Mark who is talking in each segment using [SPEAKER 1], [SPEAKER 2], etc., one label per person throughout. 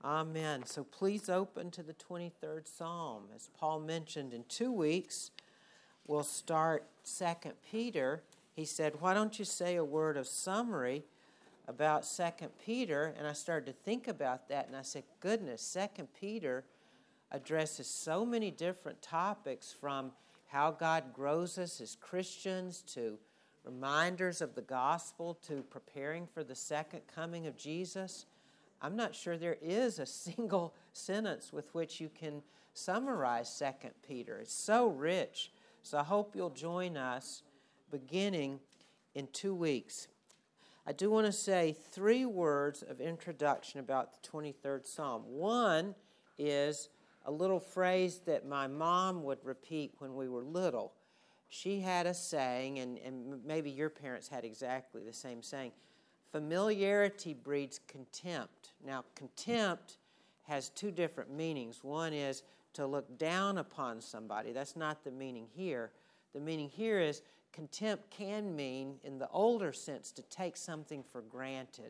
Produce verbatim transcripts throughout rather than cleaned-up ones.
[SPEAKER 1] Amen. So please open to the twenty-third Psalm. As Paul mentioned, in two weeks, we'll start Second Peter. He said, why don't you say a word of summary about Second Peter? And I started to think about that, and I said, goodness, Second Peter addresses so many different topics, from how God grows us as Christians to reminders of the gospel to preparing for the second coming of Jesus. I'm not sure there is a single sentence with which you can summarize Second Peter. It's so rich. So I hope you'll join us beginning in two weeks. I do want to say three words of introduction about the twenty-third Psalm. One is a little phrase that my mom would repeat when we were little. She had a saying, and, and maybe your parents had exactly the same saying: familiarity breeds contempt. Now, contempt has two different meanings. One is to look down upon somebody. That's not the meaning here. The meaning here is contempt can mean, in the older sense, to take something for granted.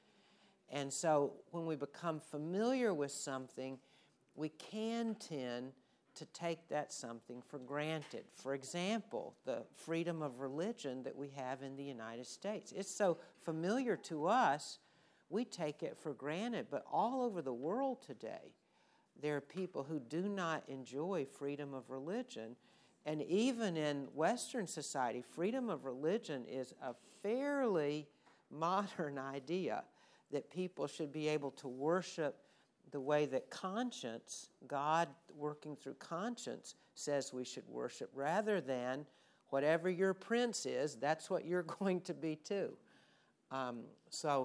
[SPEAKER 1] And so when we become familiar with something, we can tend to take that something for granted. For example, the freedom of religion that we have in the United States. It's so familiar to us, we take it for granted. But all over the world today, there are people who do not enjoy freedom of religion. And even in Western society, freedom of religion is a fairly modern idea, that people should be able to worship the way that conscience, God working through conscience, says we should worship, rather than whatever your prince is, that's what you're going to be too. Um, so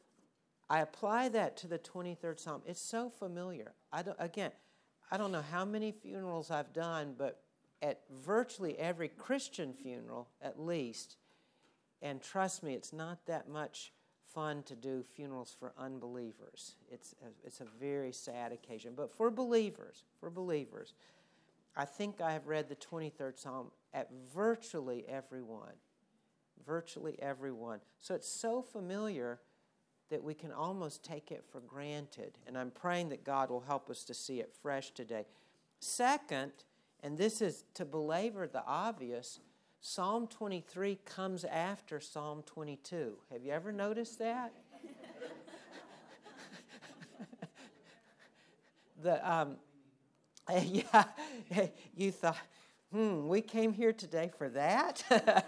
[SPEAKER 1] I apply that to the twenty-third Psalm. It's so familiar. I don't, again, I don't know how many funerals I've done, but at virtually every Christian funeral, at least, and trust me, it's not that much fun to do funerals for unbelievers. It's a, it's a very sad occasion. But for believers, for believers, I think I have read the twenty-third Psalm at virtually every one. Virtually every one. So it's so familiar that we can almost take it for granted. And I'm praying that God will help us to see it fresh today. Second, and this is to belabor the obvious, Psalm twenty-three comes after Psalm twenty-two. Have you ever noticed that? the um, yeah, you thought, hmm, we came here today for that?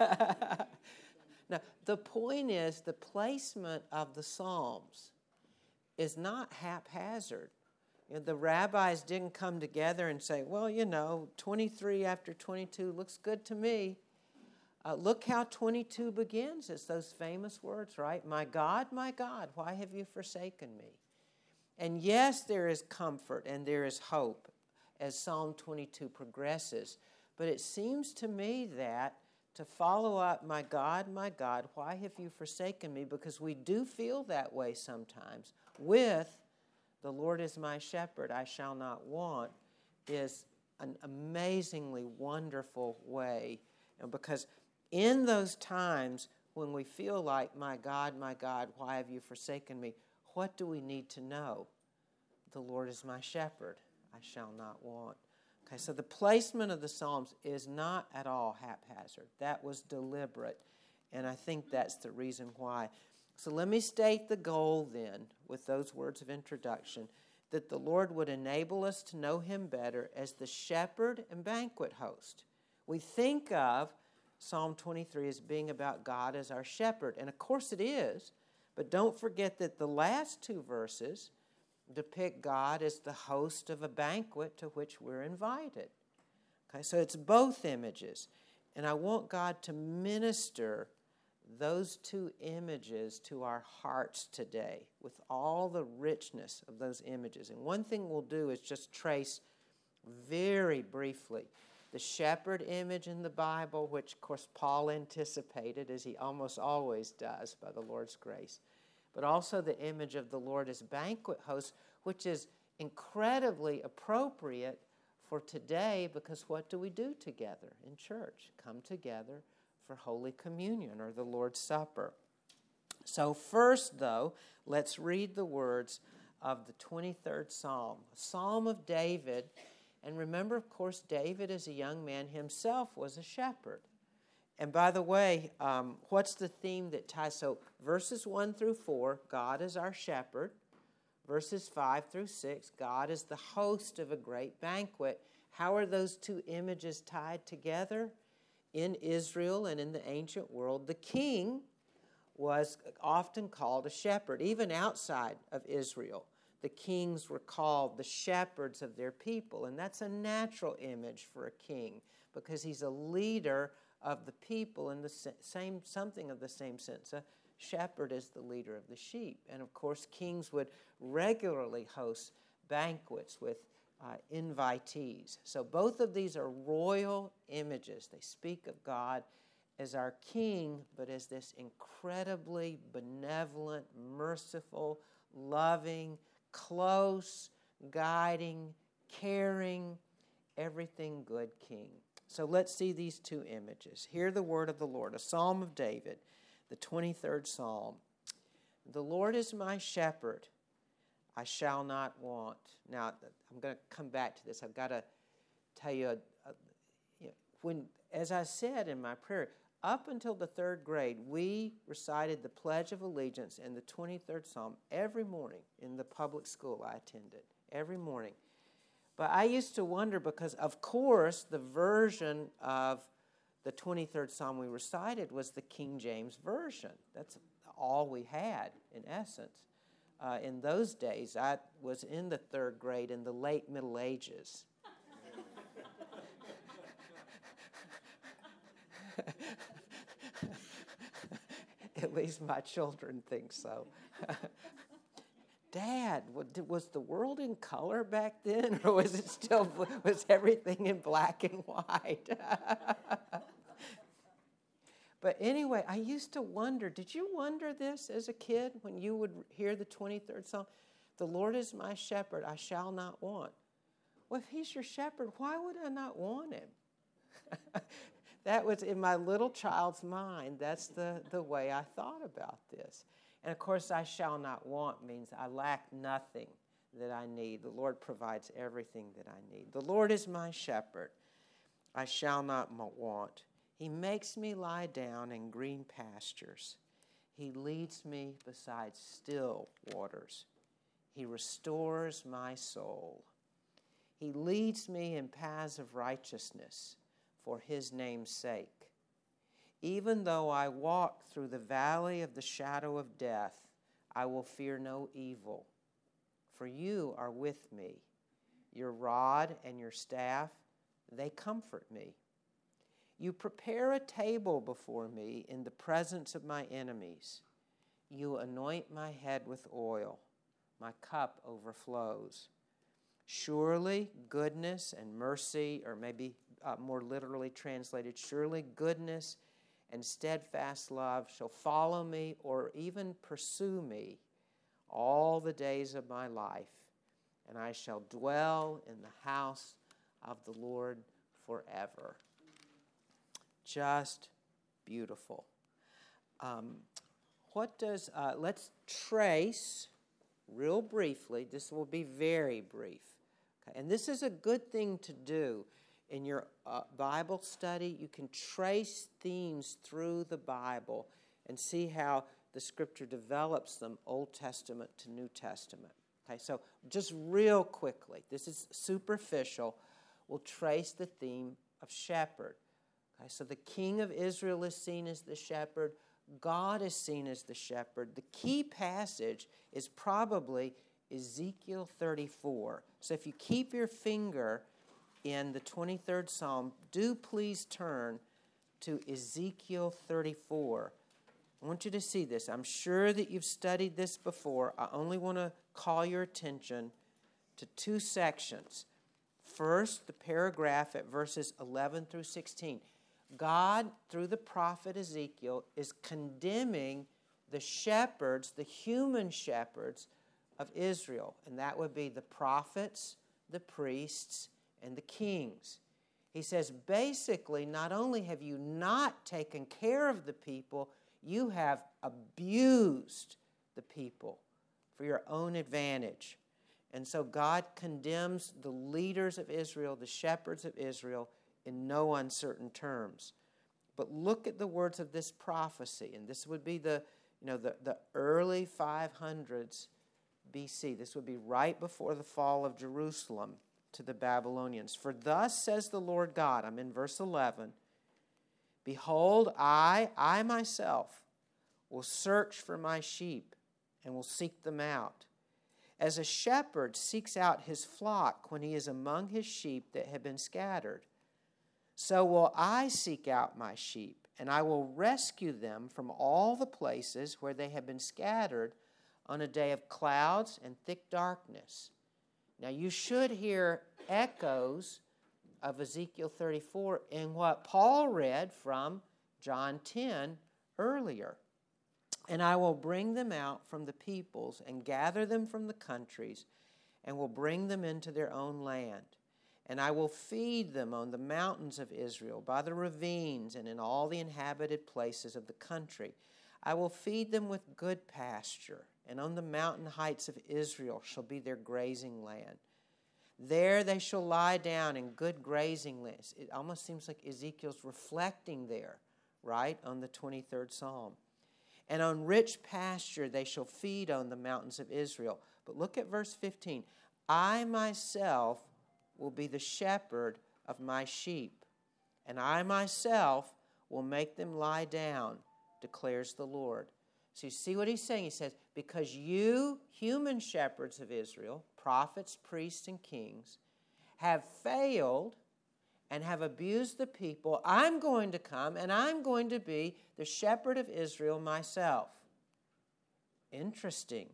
[SPEAKER 1] Now, the point is, the placement of the Psalms is not haphazard. You know, the rabbis didn't come together and say, well, you know, twenty-three after twenty-two looks good to me. Uh, look how twenty-two begins. It's those famous words, right? My God, my God, why have you forsaken me? And yes, there is comfort and there is hope as Psalm twenty-two progresses. But it seems to me that to follow up, my God, my God, why have you forsaken me? Because we do feel that way sometimes. With the Lord is my shepherd, I shall not want, is an amazingly wonderful way. And because in those times when we feel like, my God, my God, why have you forsaken me? What do we need to know? The Lord is my shepherd, I shall not want. Okay, so the placement of the Psalms is not at all haphazard. That was deliberate, and I think that's the reason why. So let me state the goal then with those words of introduction, that the Lord would enable us to know Him better as the shepherd and banquet host. We think of Psalm twenty-three as being about God as our shepherd, and of course it is, but don't forget that the last two verses depict God as the host of a banquet to which we're invited. Okay, so it's both images, and I want God to minister those two images to our hearts today with all the richness of those images. And one thing we'll do is just trace very briefly the shepherd image in the Bible, which, of course, Paul anticipated, as he almost always does by the Lord's grace, but also the image of the Lord as banquet host, which is incredibly appropriate for today, because what do we do together in church? Come together for Holy Communion or the Lord's Supper. So first, though, let's read the words of the twenty-third Psalm, a Psalm of David. And remember, of course, David as a young man himself was a shepherd. And by the way, um, what's the theme that ties? So verses one through four, God is our shepherd. Verses five through six, God is the host of a great banquet. How are those two images tied together? In Israel and in the ancient world, the king was often called a shepherd. Even outside of Israel, the kings were called the shepherds of their people. And that's a natural image for a king because he's a leader of the people in the same, something of the same sense. A shepherd is the leader of the sheep. And of course, kings would regularly host banquets with uh, invitees. So both of these are royal images. They speak of God as our king, but as this incredibly benevolent, merciful, loving, close, guiding, caring, everything good king. So let's see these two images. Hear the word of the Lord, a Psalm of David, the twenty-third Psalm. The Lord is my shepherd, I shall not want. Now, I'm going to come back to this. I've got to tell you, a, a, you know, when, as I said in my prayer, up until the third grade, we recited the Pledge of Allegiance and the twenty-third Psalm every morning in the public school I attended, every morning. But I used to wonder because, of course, the version of the twenty-third Psalm we recited was the King James Version. That's all we had, in essence. Uh, in those days, I was in the third grade in the late Middle Ages. At least my children think so. Dad, was the world in color back then, or was it still, was everything in black and white? But anyway, I used to wonder, did you wonder this as a kid when you would hear the twenty-third Psalm? The Lord is my shepherd, I shall not want. Well, if he's your shepherd, why would I not want him? That was in my little child's mind. That's the, the way I thought about this. And of course, I shall not want means I lack nothing that I need. The Lord provides everything that I need. The Lord is my shepherd. I shall not want. He makes me lie down in green pastures. He leads me beside still waters. He restores my soul. He leads me in paths of righteousness for his name's sake. Even though I walk through the valley of the shadow of death, I will fear no evil, for you are with me. Your rod and your staff, they comfort me. You prepare a table before me in the presence of my enemies. You anoint my head with oil. My cup overflows. Surely goodness and mercy, or maybe uh, more literally translated, surely goodness and steadfast love shall follow me or even pursue me all the days of my life, and I shall dwell in the house of the Lord forever. Just beautiful. Um, what does, uh, let's trace real briefly, this will be very brief, okay? And this is a good thing to do. In your uh, Bible study, you can trace themes through the Bible and see how the Scripture develops them, Old Testament to New Testament. Okay, so just real quickly, this is superficial. We'll trace the theme of shepherd. Okay, so the king of Israel is seen as the shepherd. God is seen as the shepherd. The key passage is probably Ezekiel thirty-four. So if you keep your finger in the twenty-third Psalm, do please turn to Ezekiel thirty-four. I want you to see this. I'm sure that you've studied this before. I only want to call your attention to two sections. First, the paragraph at verses eleven through sixteen. God, through the prophet Ezekiel, is condemning the shepherds, the human shepherds of Israel. And that would be the prophets, the priests, and the kings. He says, basically, not only have you not taken care of the people, you have abused the people for your own advantage. And so God condemns the leaders of Israel, the shepherds of Israel, in no uncertain terms. But look at the words of this prophecy, and this would be the, you know, the, the early five hundreds B C. This would be right before the fall of Jerusalem to the Babylonians. For thus says the Lord God, I'm in verse eleven, behold, I, I myself, will search for my sheep and will seek them out. As a shepherd seeks out his flock when he is among his sheep that have been scattered, so will I seek out my sheep, and I will rescue them from all the places where they have been scattered on a day of clouds and thick darkness. Now you should hear echoes of Ezekiel thirty-four in what Paul read from John ten earlier. And I will bring them out from the peoples and gather them from the countries and will bring them into their own land. And I will feed them on the mountains of Israel, by the ravines, and in all the inhabited places of the country. I will feed them with good pasture, and on the mountain heights of Israel shall be their grazing land. There they shall lie down in good grazing lands. It almost seems like Ezekiel's reflecting there, right, on the twenty-third Psalm. And on rich pasture they shall feed on the mountains of Israel. But look at verse fifteen. I myself will be the shepherd of my sheep, and I myself will make them lie down, declares the Lord. So you see what he's saying? He says, because you, human shepherds of Israel, prophets, priests, and kings, have failed and have abused the people, I'm going to come and I'm going to be the shepherd of Israel myself. Interesting.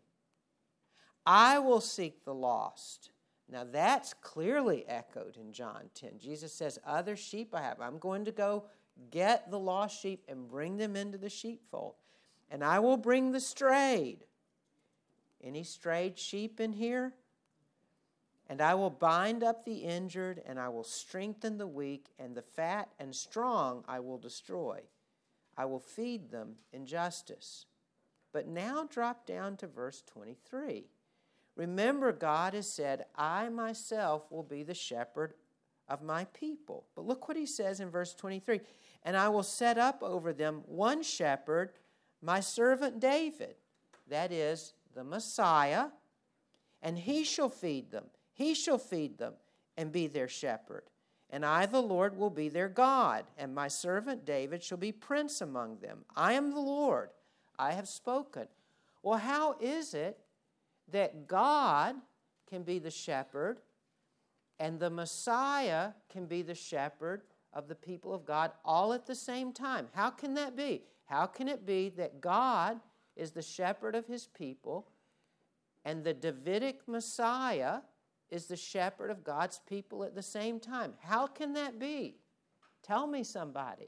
[SPEAKER 1] I will seek the lost. Now that's clearly echoed in John ten. Jesus says, other sheep I have. I'm going to go get the lost sheep and bring them into the sheepfold. And I will bring the strayed. Any strayed sheep in here? And I will bind up the injured, and I will strengthen the weak, and the fat and strong I will destroy. I will feed them in justice. But now drop down to verse twenty-three. Remember, God has said, I myself will be the shepherd of my people. But look what he says in verse twenty-three. And I will set up over them one shepherd, my servant David, that is, the Messiah, and he shall feed them. He shall feed them and be their shepherd. And I, the Lord, will be their God, and my servant David shall be prince among them. I am the Lord. I have spoken. Well, how is it that God can be the shepherd and the Messiah can be the shepherd of the people of God all at the same time? How can that be? How can it be that God is the shepherd of his people and the Davidic Messiah is the shepherd of God's people at the same time? How can that be? Tell me, somebody.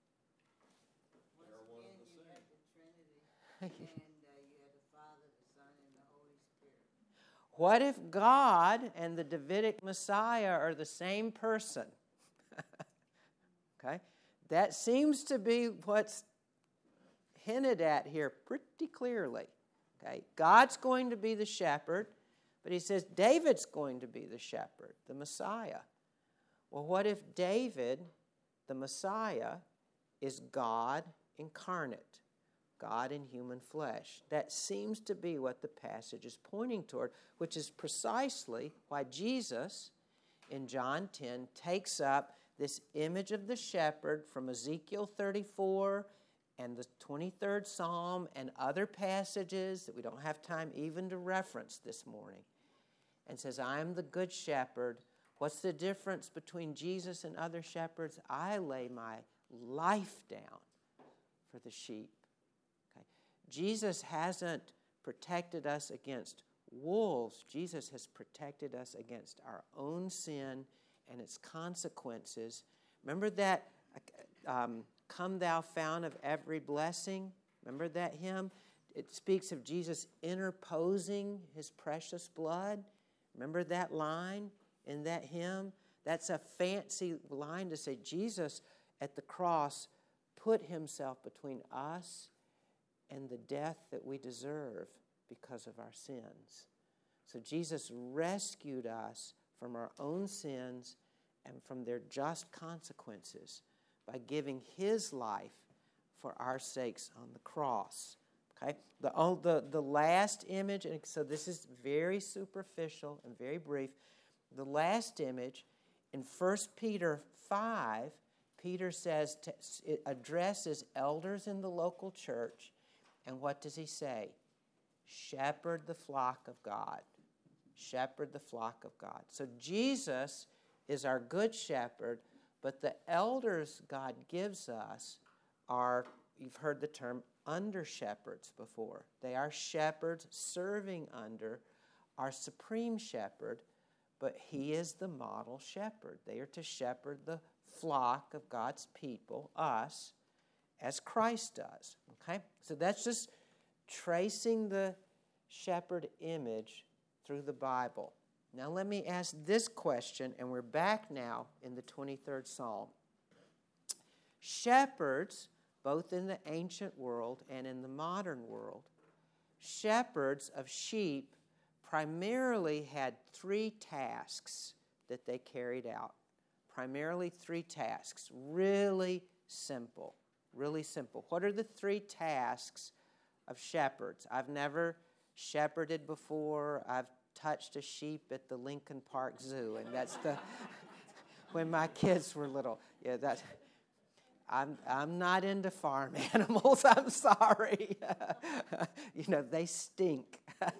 [SPEAKER 2] Once again, you had the Trinity, and uh, you had the Father, the Son, and the Holy Spirit.
[SPEAKER 1] What if God and the Davidic Messiah are the same person? Okay, that seems to be what's hinted at here pretty clearly. Okay, God's going to be the shepherd, but he says David's going to be the shepherd, the Messiah. Well, what if David, the Messiah, is God incarnate, God in human flesh? That seems to be what the passage is pointing toward, which is precisely why Jesus in John ten takes up this image of the shepherd from Ezekiel thirty-four and the twenty-third Psalm and other passages that we don't have time even to reference this morning, and says, I am the good shepherd. What's the difference between Jesus and other shepherds? I lay my life down for the sheep. Okay. Jesus hasn't protected us against wolves. Jesus has protected us against our own sin and its consequences. Remember that, um, Come Thou Fount of Every Blessing? Remember that hymn? It speaks of Jesus interposing his precious blood. Remember that line in that hymn? That's a fancy line to say Jesus at the cross put himself between us and the death that we deserve because of our sins. So Jesus rescued us from our own sins and from their just consequences by giving his life for our sakes on the cross. Okay? The, the, the last image, and so this is very superficial and very brief. The last image in First Peter five, Peter says, to, it addresses elders in the local church, and what does he say? Shepherd the flock of God. Shepherd the flock of God. So Jesus is our good shepherd, but the elders God gives us are, you've heard the term under shepherds before. They are shepherds serving under our supreme shepherd, but he is the model shepherd. They are to shepherd the flock of God's people, us, as Christ does. Okay? So that's just tracing the shepherd image through the Bible. Now let me ask this question, and we're back now in the twenty-third Psalm. Shepherds, both in the ancient world and in the modern world, shepherds of sheep primarily had three tasks that they carried out. Primarily three tasks. Really simple. Really simple. What are the three tasks of shepherds? I've never shepherded before. I've touched a sheep at the Lincoln Park Zoo, and that's the when my kids were little. Yeah, that I'm I'm not into farm animals. I'm sorry. You know, they stink. What?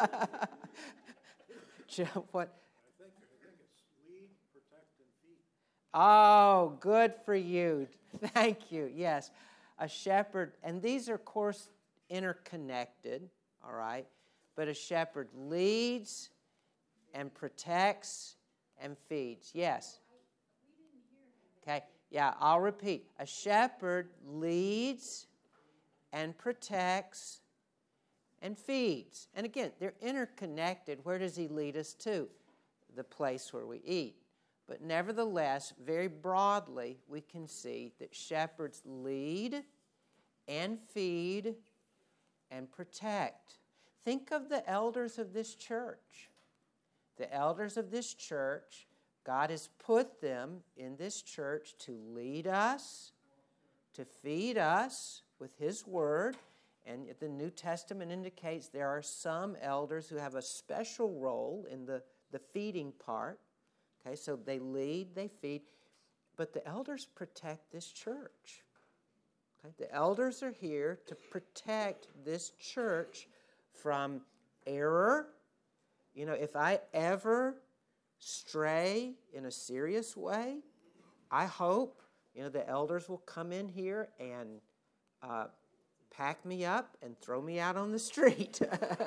[SPEAKER 3] I think, I think it's lead, protect, and feed.
[SPEAKER 1] Oh, good for you. Thank you. Yes, a shepherd, and these are, of course, interconnected, all right? But a shepherd leads and protects and feeds. Yes? Okay, yeah, I'll repeat. A shepherd leads and protects and feeds. And again, they're interconnected. Where does he lead us to? The place where we eat. But nevertheless, very broadly, we can see that shepherds lead and feed and protect. Think of the elders of this church. The elders of this church, God has put them in this church to lead us, to feed us with his word. And the New Testament indicates there are some elders who have a special role in the, the feeding part. Okay, so they lead, they feed. But the elders protect this church. Okay, the elders are here to protect this church from error. You know, if I ever stray in a serious way, I hope, you know, the elders will come in here and uh, pack me up and throw me out on the street.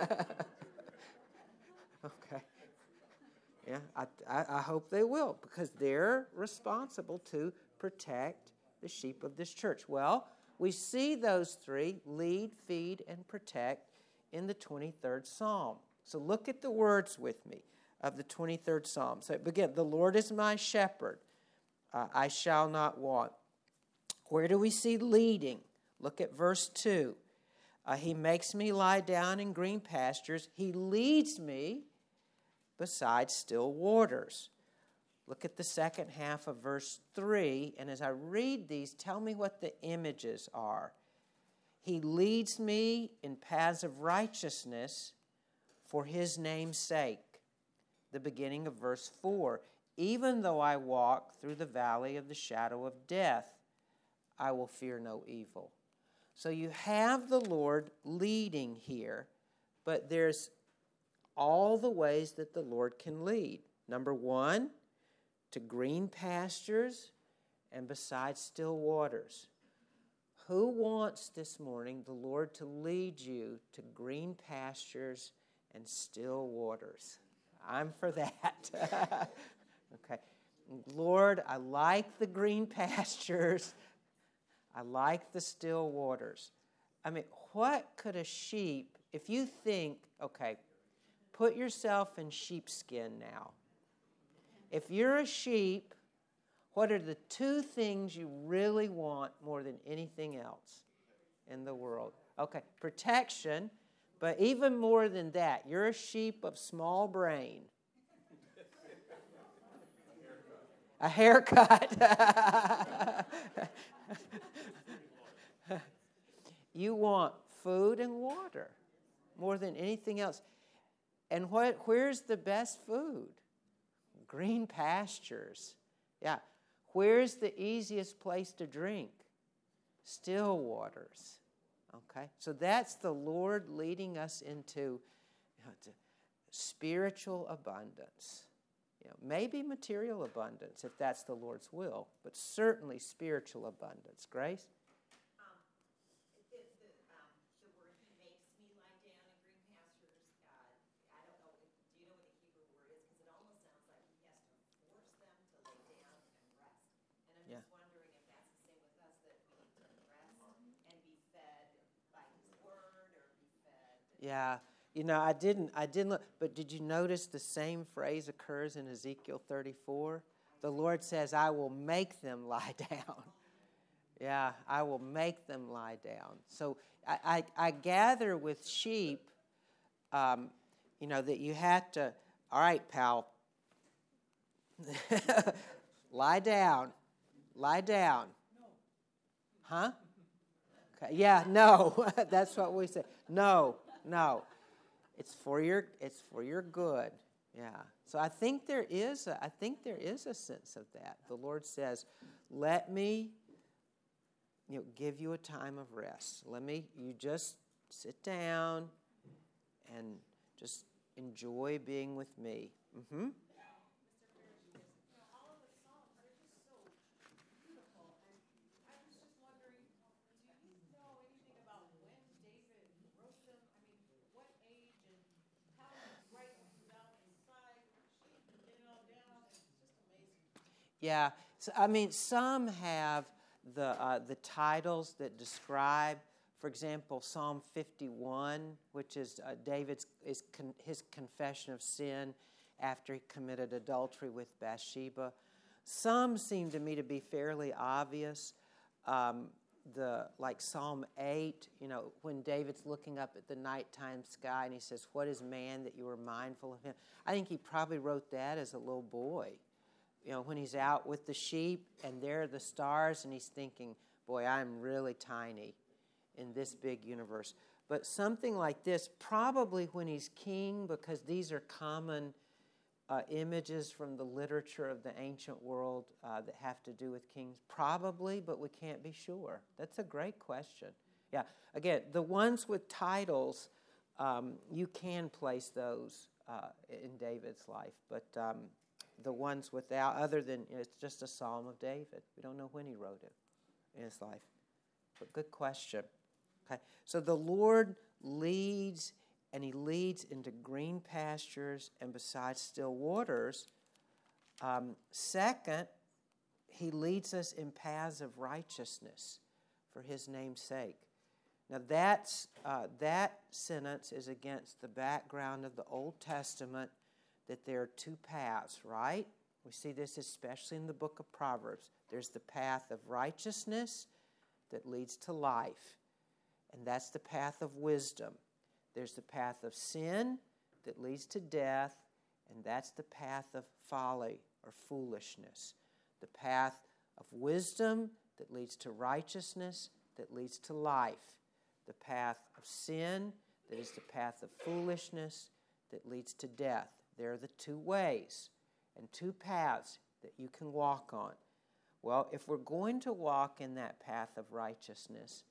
[SPEAKER 1] Okay. Yeah, I, I, I hope they will, because they're responsible to protect the sheep of this church. Well, we see those three, lead, feed, and protect, in the twenty-third Psalm. So look at the words with me of the twenty-third Psalm. So again, the Lord is my shepherd. Uh, I shall not want. Where do we see leading? Look at verse two. Uh, he makes me lie down in green pastures. He leads me beside still waters. Look at the second half of verse three. And as I read these, tell me what the images are. He leads me in paths of righteousness for his name's sake. The beginning of verse four. Even though I walk through the valley of the shadow of death, I will fear no evil. So you have the Lord leading here, but there's all the ways that the Lord can lead. Number one, to green pastures and beside still waters. Who wants this morning the Lord to lead you to green pastures and still waters? I'm for that. Okay. Lord, I like the green pastures. I like the still waters. I mean, what could a sheep, if you think, okay, put yourself in sheepskin now. If you're a sheep, what are the two things you really want more than anything else in the world? Okay, protection, But even more than that, you're a sheep of small brain. A haircut. You want food and water more than anything else. And what? Where's the best food? Green pastures. Yeah. Where's the easiest place to drink? Still waters. Okay? So that's the Lord leading us into, you know, to spiritual abundance. You know, maybe material abundance if that's the Lord's will, but certainly spiritual abundance. Grace?
[SPEAKER 4] Um, the, the, um, the word he makes me lie down in green pastures, uh, I don't know, if, do you know what the Hebrew word is? Because it almost sounds like he has to force them to lay down and rest. And I'm
[SPEAKER 1] Yeah.
[SPEAKER 4] just wondering if that's the same with us, that we need to rest and be fed by his word or be fed.
[SPEAKER 1] Yeah. You know, I didn't I didn't look, but did you notice the same phrase occurs in Ezekiel thirty-four? The Lord says, I will make them lie down. Yeah, I will make them lie down. So I, I, I gather with sheep, um, you know, that you had to, all right, pal, lie down, lie down. Huh? Okay. Yeah, no, that's what we say. No, no. It's for your it's for your good. Yeah. So I think there is a, I think there is a sense of that. The Lord says, "Let me, you know, give you a time of rest. Let me you just sit down and just enjoy being with me." Mhm. Yeah, so, I mean, some have the uh, the titles that describe, for example, Psalm fifty-one, which is uh, David's is con- his confession of sin after he committed adultery with Bathsheba. Some seem to me to be fairly obvious. Um, the like Psalm eight, you know, when David's looking up at the nighttime sky and he says, "What is man that you are mindful of him?" I think he probably wrote that as a little boy. You know, when he's out with the sheep and there are the stars and he's thinking, boy, I'm really tiny in this big universe. But something like this, probably when he's king, because these are common uh, images from the literature of the ancient world uh, that have to do with kings, probably, but we can't be sure. That's a great question. Yeah, again, the ones with titles, um, you can place those uh, in David's life, but... Um, the ones without, other than, you know, it's just a Psalm of David. We don't know when he wrote it in his life. But good question. Okay, so the Lord leads, and he leads into green pastures and beside still waters. Um, second, he leads us in paths of righteousness for his name's sake. Now that's, uh, that sentence is against the background of the Old Testament, that there are two paths, right? We see this especially in the book of Proverbs. There's the path of righteousness that leads to life, and that's the path of wisdom. There's the path of sin that leads to death, and that's the path of folly or foolishness. The path of wisdom that leads to righteousness, that leads to life. The path of sin that is the path of foolishness that leads to death. There are the two ways and two paths that you can walk on. Well, if we're going to walk in that path of righteousness,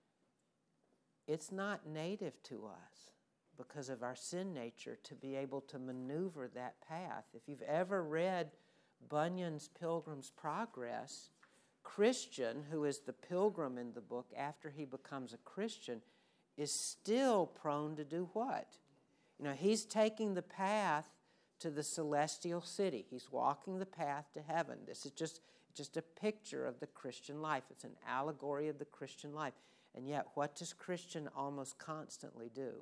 [SPEAKER 1] it's not native to us because of our sin nature to be able to maneuver that path. If you've ever read Bunyan's Pilgrim's Progress, Christian, who is the pilgrim in the book after he becomes a Christian, is still prone to do what? You know, he's taking the path to the celestial city. He's walking the path to heaven. This is just, just a picture of the Christian life. It's an allegory of the Christian life. And yet, what does Christian almost constantly do?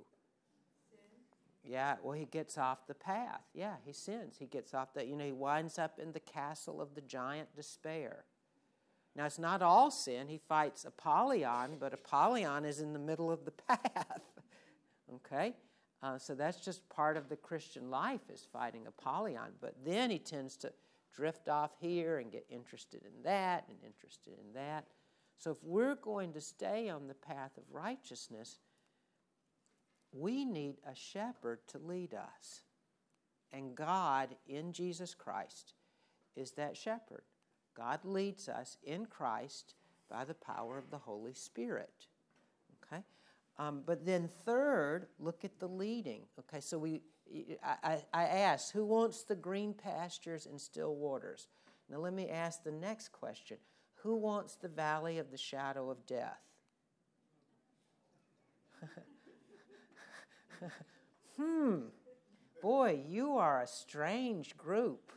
[SPEAKER 1] Sin. Yeah, well, he gets off the path. Yeah, he sins. He gets off the, you know, he winds up in the castle of the giant despair. Now, it's not all sin. He fights Apollyon, but Apollyon is in the middle of the path. Okay? Uh, so that's just part of the Christian life, is fighting Apollyon. But then he tends to drift off here and get interested in that and interested in that. So if we're going to stay on the path of righteousness, we need a shepherd to lead us. And God, in Jesus Christ, is that shepherd. God leads us in Christ by the power of the Holy Spirit. Okay? Um, but then third, look at the leading. Okay, so we, I, I asked, who wants the green pastures and still waters? Now let me ask the next question. Who wants the valley of the shadow of death? hmm. Boy, you are a strange group.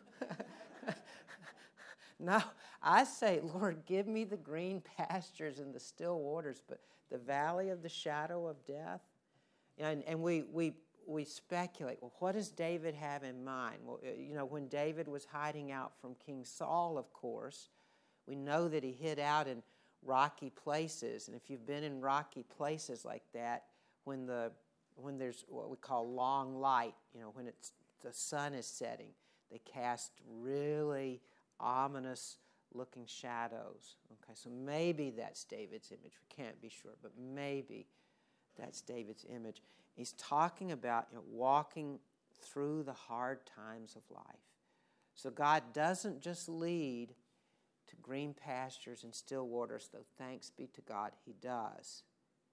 [SPEAKER 1] Now, I say, Lord, give me the green pastures and the still waters, but the valley of the shadow of death? And, and we, we, we speculate, well, what does David have in mind? Well, you know, when David was hiding out from King Saul, of course, we know that he hid out in rocky places. And if you've been in rocky places like that, when the when there's what we call long light, you know, when it's the sun is setting, they cast really ominous looking shadows. Okay, so maybe that's David's image. We can't be sure, but maybe that's David's image. He's talking about, you know, walking through the hard times of life. So God doesn't just lead to green pastures and still waters, though thanks be to God, he does.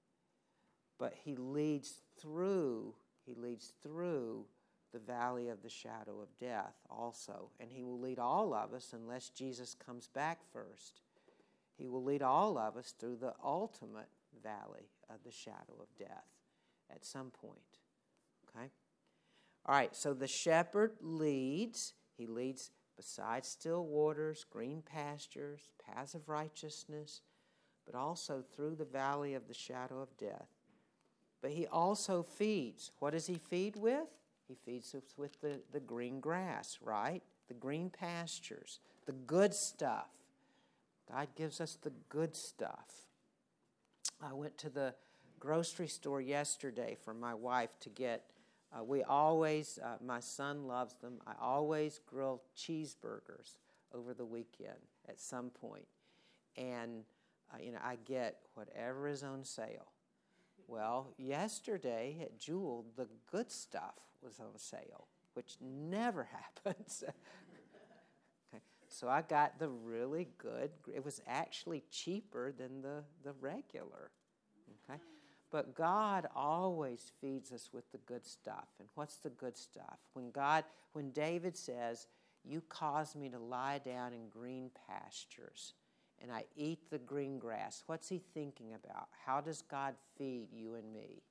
[SPEAKER 1] But he leads through, he leads through the valley of the shadow of death also. And he will lead all of us, unless Jesus comes back first, he will lead all of us through the ultimate valley of the shadow of death at some point. Okay? All right, so the shepherd leads. He leads beside still waters, green pastures, paths of righteousness, but also through the valley of the shadow of death. But he also feeds. What does he feed with? He feeds us with the, the green grass, right? The green pastures, the good stuff. God gives us the good stuff. I went to the grocery store yesterday for my wife to get, uh, we always, uh, my son loves them, I always grill cheeseburgers over the weekend at some point. And, uh, you know, I get whatever is on sale. Well, yesterday at Jewel, the good stuff was on sale, which never happens. Okay, so I got the really good. It was actually cheaper than the, the regular. Okay, but God always feeds us with the good stuff. And what's the good stuff? When God, when David says, "You cause me to lie down in green pastures, and I eat the green grass," what's he thinking about? How does God feed you and me?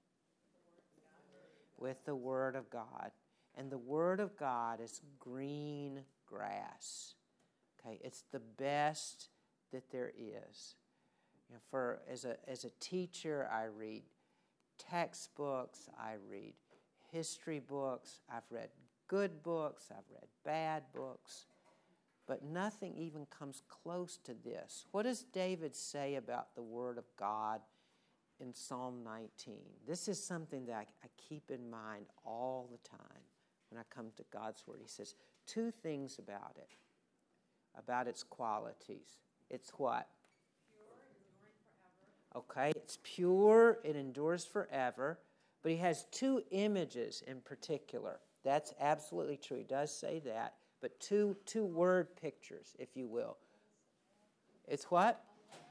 [SPEAKER 1] With the Word of God. And the Word of God is green grass. Okay, it's the best that there is. You know, for as a as a teacher, I read textbooks, I read history books, I've read good books, I've read bad books. But nothing even comes close to this. What does David say about the Word of God in Psalm nineteen? This is something that I, I keep in mind all the time when I come to God's Word. He says two things about it, about its qualities. It's what?
[SPEAKER 4] Pure, enduring forever.
[SPEAKER 1] Okay, it's pure, it endures forever. But he has two images in particular. That's absolutely true. He does say that. But two two word pictures, if you will. It's what?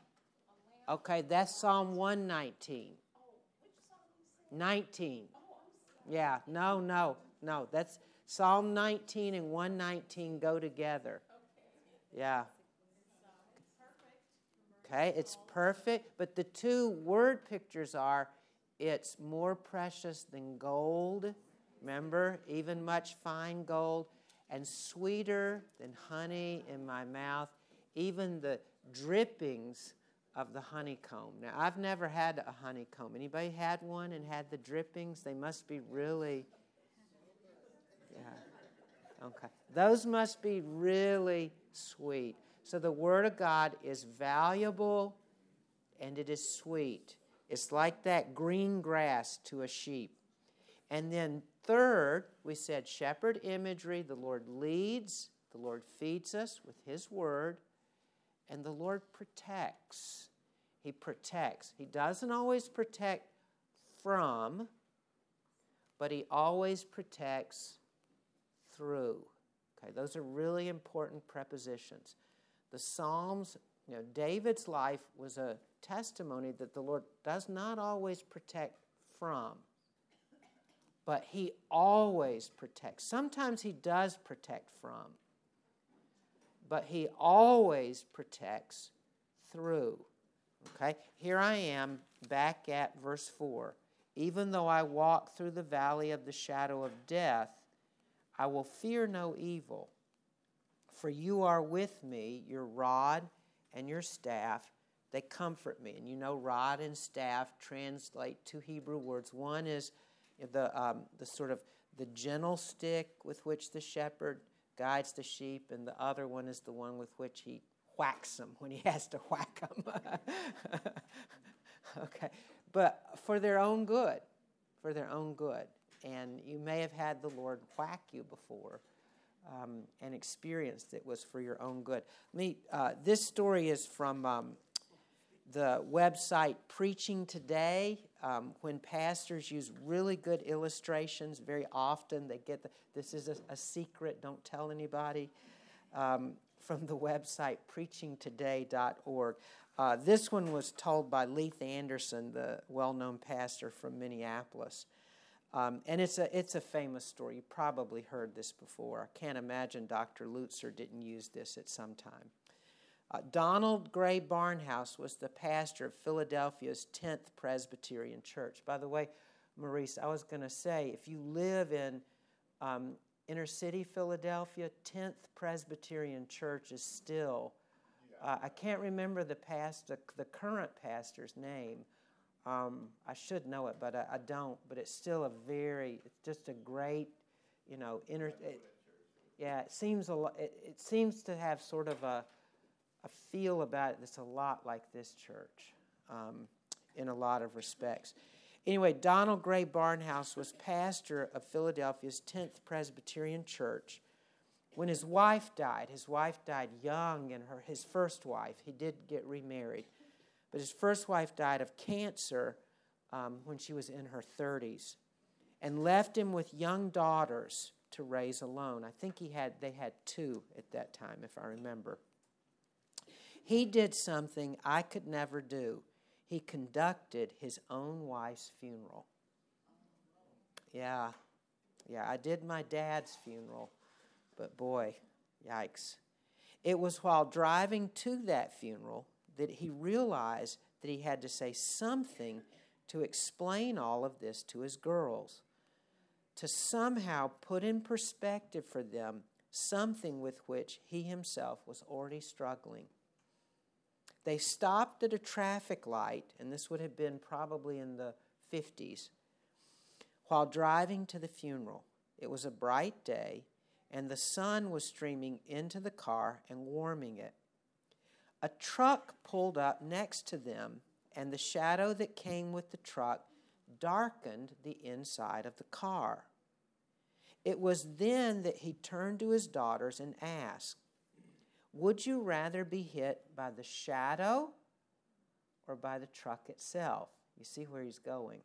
[SPEAKER 1] Okay, that's Psalm one nineteen. nineteen. Yeah, no, no, no. That's Psalm nineteen and one nineteen go together. Yeah. Okay, it's perfect. But the two word pictures are, it's more precious than gold. Remember, even much fine gold. And sweeter than honey in my mouth, even the drippings of the honeycomb. Now, I've never had a honeycomb. Anybody had one and had the drippings? They must be really, yeah, okay. Those must be really sweet. So the Word of God is valuable and it is sweet. It's like that green grass to a sheep. And then third, we said shepherd imagery. The Lord leads, the Lord feeds us with His word, and the Lord protects. He protects. He doesn't always protect from, but He always protects through. Okay, those are really important prepositions. The Psalms, you know, David's life was a testimony that the Lord does not always protect from, but He always protects. Sometimes He does protect from, but He always protects through. Okay, here I am back at verse four. Even though I walk through the valley of the shadow of death, I will fear no evil. For you are with me, your rod and your staff, they comfort me. And you know, rod and staff translate two Hebrew words. One is the um, the sort of the gentle stick with which the shepherd guides the sheep, and the other one is the one with which he whacks them when he has to whack them. Okay, but for their own good, for their own good. And you may have had the Lord whack you before um, and experienced it was for your own good. Me, uh, this story is from um, the website Preaching Today. Um, when pastors use really good illustrations, very often they get the, this is a, a secret, don't tell anybody, um, from the website preaching today dot org. Uh, this one was told by Leith Anderson, the well-known pastor from Minneapolis. Um, and it's a it's a famous story. You probably heard this before. I can't imagine Doctor Lutzer didn't use this at some time. Uh, Donald Gray Barnhouse was the pastor of Philadelphia's tenth Presbyterian Church. By the way, Maurice, I was going to say, if you live in um, inner city Philadelphia, tenth Presbyterian Church is still, uh, I can't remember the past, the, the current pastor's name. Um, I should know it, but I, I don't. But it's still a very, it's just a great, you know, inner. It, yeah, it seems a lot. It, it seems to have sort of a, a feel about it that's a lot like this church, um, in a lot of respects. Anyway, Donald Gray Barnhouse was pastor of Philadelphia's tenth Presbyterian Church when his wife died. His wife died young, and her his first wife. He did get remarried. But his first wife died of cancer um, when she was in her thirties, and left him with young daughters to raise alone. I think he had they had two at that time, if I remember. He did something I could never do. He conducted his own wife's funeral. Yeah, yeah, I did my dad's funeral, but boy, yikes. It was while driving to that funeral that he realized that he had to say something to explain all of this to his girls, to somehow put in perspective for them something with which he himself was already struggling. They stopped at a traffic light, and this would have been probably in the fifties, while driving to the funeral. It was a bright day, and the sun was streaming into the car and warming it. A truck pulled up next to them, and the shadow that came with the truck darkened the inside of the car. It was then that he turned to his daughters and asked, "Would you rather be hit by the shadow or by the truck itself?" You see where he's going.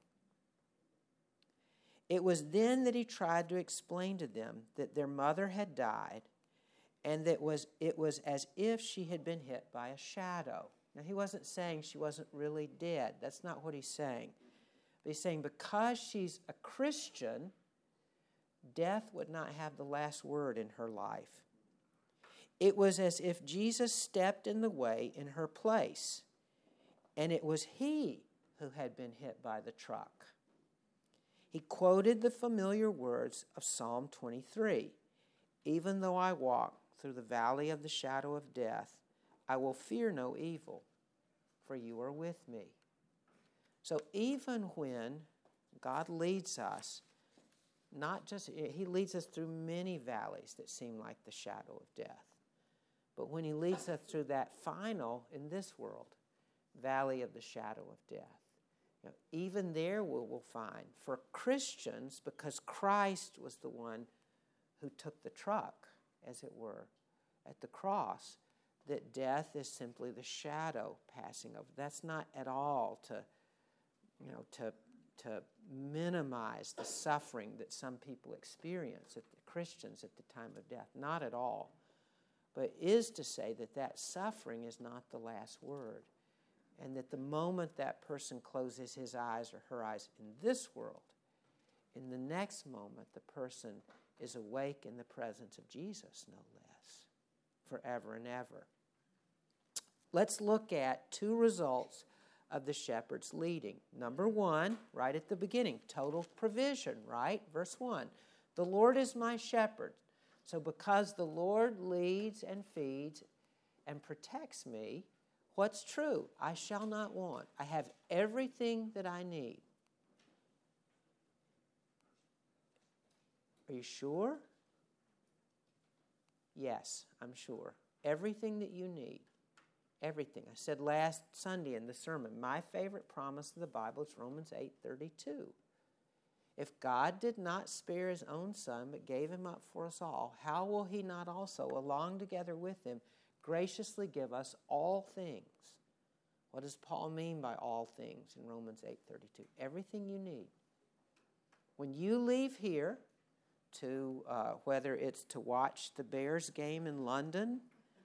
[SPEAKER 1] It was then that he tried to explain to them that their mother had died, and that was it was as if she had been hit by a shadow. Now, he wasn't saying she wasn't really dead. That's not what he's saying. But he's saying because she's a Christian, death would not have the last word in her life. It was as if Jesus stepped in the way in her place, and it was he who had been hit by the truck. He quoted the familiar words of Psalm twenty-three, "Even though I walk through the valley of the shadow of death, I will fear no evil, for you are with me." So even when God leads us, not just, he leads us through many valleys that seem like the shadow of death. But when he leads us through that final, in this world, valley of the shadow of death, You know, even there we will find for Christians, because Christ was the one who took the truck, as it were, at the cross, that death is simply the shadow passing over. That's not at all to, you know, to, to minimize the suffering that some people experience, at the Christians at the time of death. Not at all. But is to say that that suffering is not the last word. And that the moment that person closes his eyes or her eyes in this world, in the next moment the person is awake in the presence of Jesus, no less, forever and ever. Let's look at two results of the shepherd's leading. Number one, right at the beginning, total provision, right? Verse one, the Lord is my shepherd. So because the Lord leads and feeds and protects me, what's true? I shall not want. I have everything that I need. Are you sure? Yes, I'm sure. Everything that you need. Everything. I said last Sunday in the sermon, my favorite promise of the Bible is Romans eight thirty-two. If God did not spare his own Son, but gave him up for us all, how will he not also, along together with him, graciously give us all things? What does Paul mean by all things in Romans eight thirty-two? Everything you need. When you leave here, to uh, whether it's to watch the Bears game in London,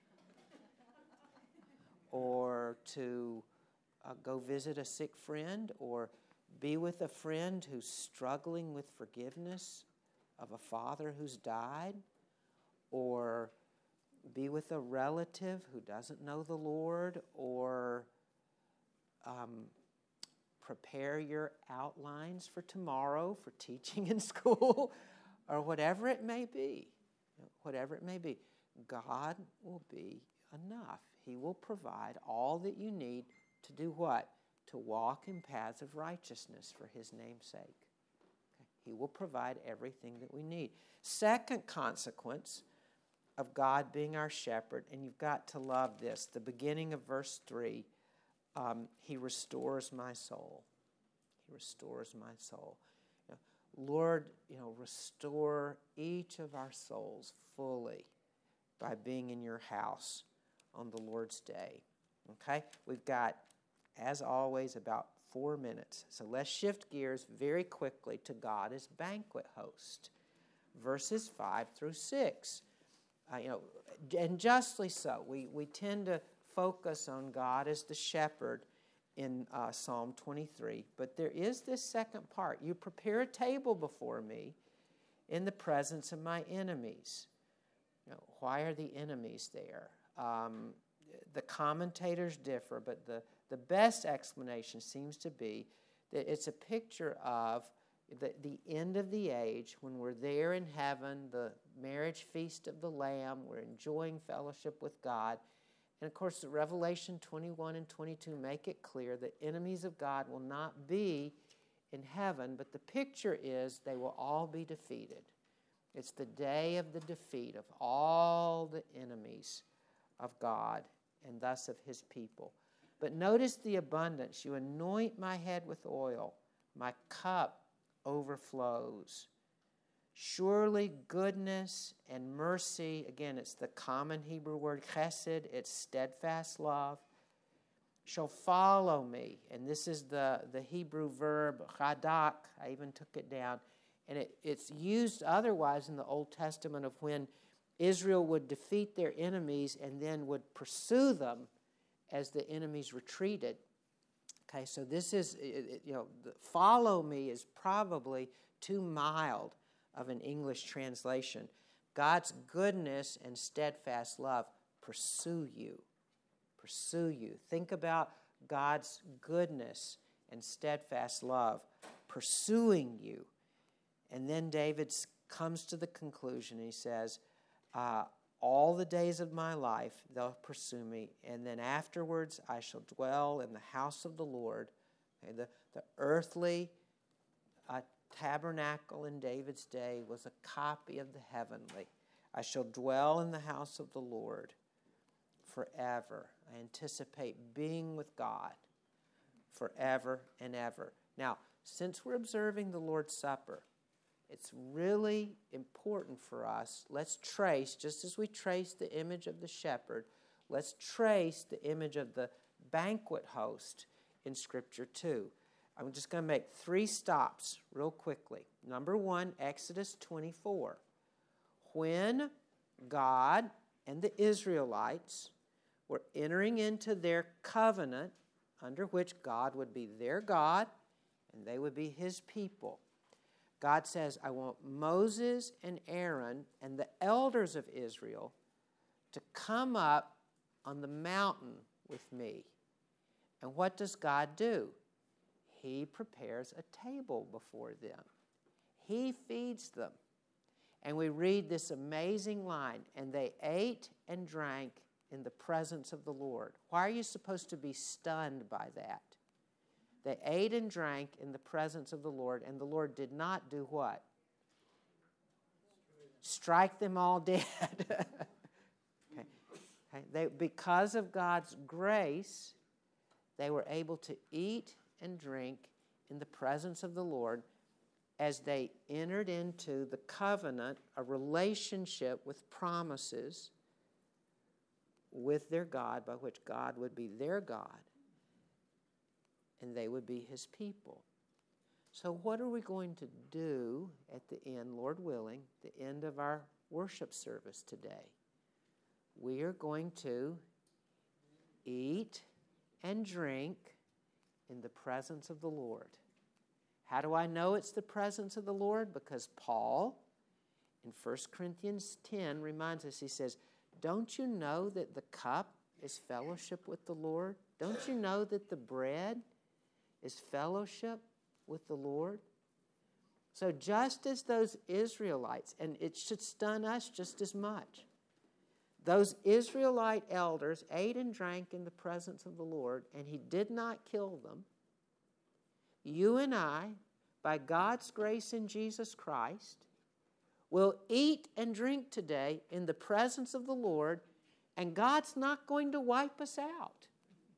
[SPEAKER 1] or to uh, go visit a sick friend, or be with a friend who's struggling with forgiveness of a father who's died, or be with a relative who doesn't know the Lord, or um, prepare your outlines for tomorrow for teaching in school, or whatever it may be. Whatever it may be, God will be enough. He will provide all that you need to do what? To walk in paths of righteousness for his name's sake. Okay? He will provide everything that we need. Second consequence of God being our shepherd, and you've got to love this, the beginning of verse three, um, he restores my soul. He restores my soul. You know, Lord, you know, restore each of our souls fully by being in your house on the Lord's day. Okay? We've got, as always, about four minutes. So let's shift gears very quickly to God as banquet host. Verses five through six. Uh, you know, and justly so. We, we tend to focus on God as the shepherd in uh, Psalm twenty-three. But there is this second part. You prepare a table before me in the presence of my enemies. You know, why are the enemies there? Um, the commentators differ, but the, the best explanation seems to be that it's a picture of the, the end of the age when we're there in heaven, the marriage feast of the Lamb, we're enjoying fellowship with God. And of course, the Revelation twenty-one and twenty-two make it clear that enemies of God will not be in heaven, but the picture is they will all be defeated. It's the day of the defeat of all the enemies of God and thus of his people. But notice the abundance. You anoint my head with oil. My cup overflows. Surely goodness and mercy, again, it's the common Hebrew word chesed, it's steadfast love, shall follow me. And this is the, the Hebrew verb chadak. I even took it down. And it, it's used otherwise in the Old Testament of when Israel would defeat their enemies and then would pursue them as the enemies retreated. Okay, so this is, you know, the follow me is probably too mild of an English translation. God's goodness and steadfast love pursue you. Pursue you. Think about God's goodness and steadfast love pursuing you. And then David comes to the conclusion. He says, uh, all the days of my life they'll pursue me, and then afterwards I shall dwell in the house of the Lord. Okay, the, the earthly uh, tabernacle in David's day was a copy of the heavenly. I shall dwell in the house of the Lord forever. I anticipate being with God forever and ever. Now, since we're observing the Lord's Supper, it's really important for us. Let's trace, just as we trace the image of the shepherd, let's trace the image of the banquet host in Scripture too. I'm just going to make three stops real quickly. Number one, Exodus twenty-four. When God and the Israelites were entering into their covenant, under which God would be their God and they would be His people, God says, I want Moses and Aaron and the elders of Israel to come up on the mountain with me. And what does God do? He prepares a table before them. He feeds them. And we read this amazing line, and they ate and drank in the presence of the Lord. Why are you supposed to be stunned by that? They ate and drank in the presence of the Lord, and the Lord did not do what? Strike them all dead. okay. Okay. They, because of God's grace, they were able to eat and drink in the presence of the Lord as they entered into the covenant, a relationship with promises with their God, by which God would be their God and they would be His people. So what are we going to do at the end, Lord willing, the end of our worship service today? We are going to eat and drink in the presence of the Lord. How do I know it's the presence of the Lord? Because Paul, in First Corinthians ten, reminds us, he says, don't you know that the cup is fellowship with the Lord? Don't you know that the bread is fellowship with the Lord? So just as those Israelites, and it should stun us just as much, those Israelite elders ate and drank in the presence of the Lord, and He did not kill them. You and I, by God's grace in Jesus Christ, will eat and drink today in the presence of the Lord, and God's not going to wipe us out.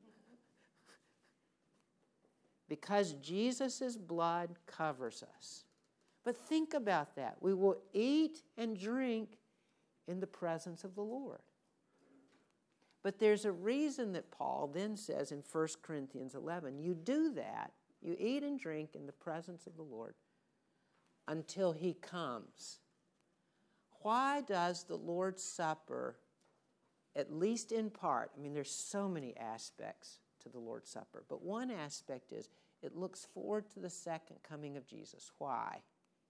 [SPEAKER 1] Because Jesus' blood covers us. But think about that. We will eat and drink in the presence of the Lord. But there's a reason that Paul then says in First Corinthians eleven, you do that, you eat and drink in the presence of the Lord until He comes. Why does the Lord's Supper, at least in part, I mean, there's so many aspects to the Lord's Supper, but one aspect is it looks forward to the second coming of Jesus. Why?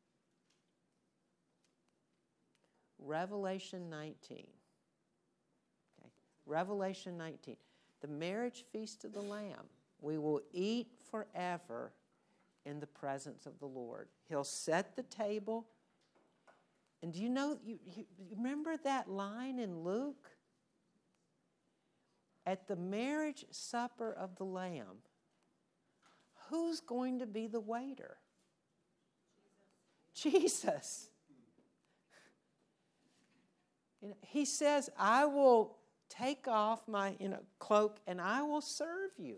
[SPEAKER 1] Revelation nineteen. Okay. Revelation nineteen. The marriage feast of the Lamb. We will eat forever in the presence of the Lord. He'll set the table. And do you know, you, you remember that line in Luke? At the marriage supper of the Lamb, who's going to be the waiter? Jesus. Jesus. You know, he says, I will take off my you know, cloak and I will serve you.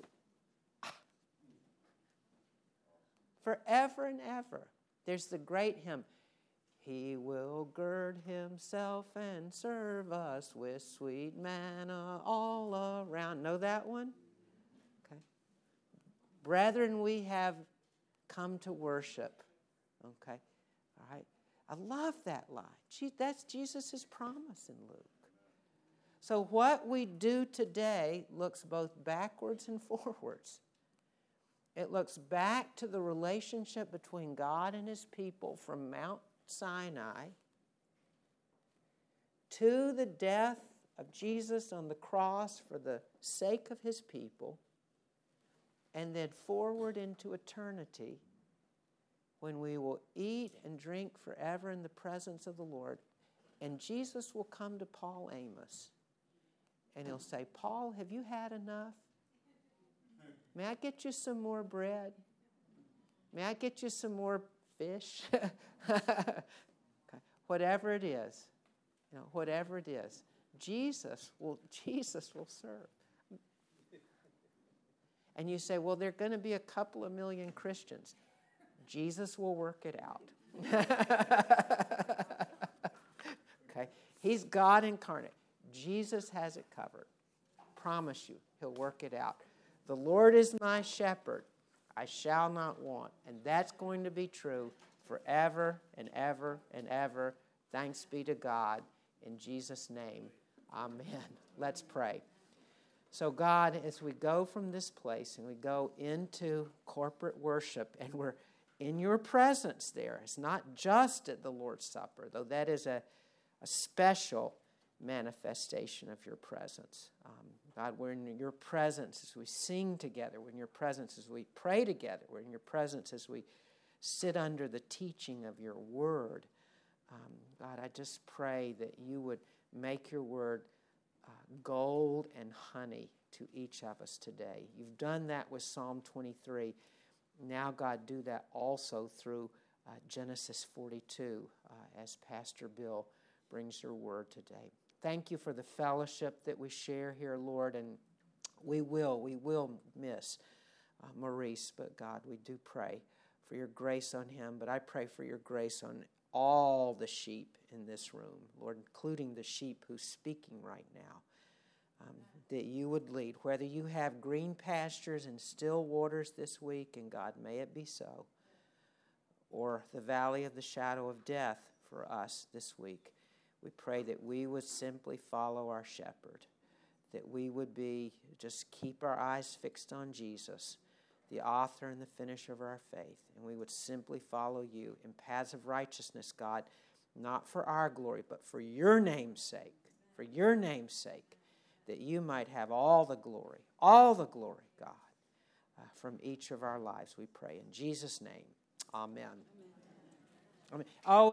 [SPEAKER 1] Forever and ever. There's the great hymn, He will gird Himself and serve us with sweet manna all around. Know that one? Okay. Brethren, we have come to worship. Okay. All right. I love that line. Gee, that's Jesus' promise in Luke. So what we do today looks both backwards and forwards. It looks back to the relationship between God and His people from Mount Sinai to the death of Jesus on the cross for the sake of His people, and then forward into eternity when we will eat and drink forever in the presence of the Lord. And Jesus will come to Paul Amos and He'll say, Paul, have you had enough? May I get you some more bread? May I get you some more fish? Okay. Whatever it is, you know, whatever it is, Jesus will, Jesus will serve. And you say, well, there are going to be a couple of million Christians. Jesus will work it out. Okay? He's God incarnate. Jesus has it covered. Promise you, he'll work it out. The Lord is my shepherd. I shall not want. And that's going to be true forever and ever and ever. Thanks be to God. In Jesus' name, amen. Let's pray. So God, as we go from this place and we go into corporate worship and we're in your presence there, it's not just at the Lord's Supper, though that is a, a special manifestation of your presence. Um, God, we're in your presence as we sing together. We're in your presence as we pray together. We're in your presence as we sit under the teaching of your word. Um, God, I just pray that you would make your word uh, gold and honey to each of us today. You've done that with Psalm twenty-three. Now, God, do that also through uh, Genesis forty-two uh, as Pastor Bill brings your word today. Thank you for the fellowship that we share here, Lord, and we will, we will miss uh, Maurice, but God, we do pray for your grace on him, but I pray for your grace on all the sheep in this room, Lord, including the sheep who's speaking right now, um, that you would lead, whether you have green pastures and still waters this week, and God, may it be so, or the valley of the shadow of death for us this week. We pray that we would simply follow our shepherd, that we would be, just keep our eyes fixed on Jesus, the author and the finisher of our faith, and we would simply follow you in paths of righteousness, God, not for our glory, but for your name's sake, for your name's sake, that you might have all the glory, all the glory, God, uh, from each of our lives, we pray. In Jesus' name, amen. Amen. Amen. Oh.